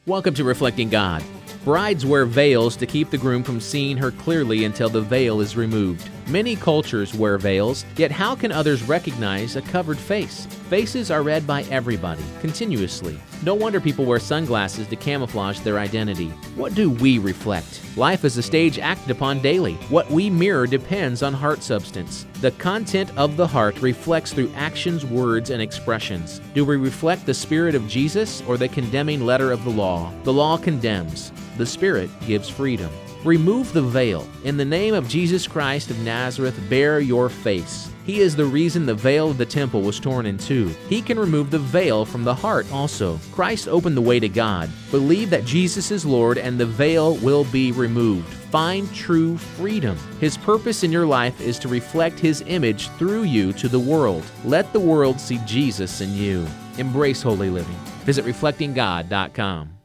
Welcome to Reflecting God. Brides wear veils to keep the groom from seeing her clearly until the veil is removed. Many cultures wear veils, yet how can others recognize a covered face? Faces are read by everybody, continuously. No wonder people wear sunglasses to camouflage their identity. What do we reflect? Life is a stage acted upon daily. What we mirror depends on heart substance. The content of the heart reflects through actions, words, and expressions. Do we reflect the Spirit of Jesus or the condemning letter of the law? The law condemns. The Spirit gives freedom. Remove the veil. In the name of Jesus Christ of Nazareth, bear your face. He is the reason the veil of the temple was torn in two. He can remove the veil from the heart also. Christ opened the way to God. Believe that Jesus is Lord and the veil will be removed. Find true freedom. His purpose in your life is to reflect His image through you to the world. Let the world see Jesus in you. Embrace holy living. Visit reflectinggod.com.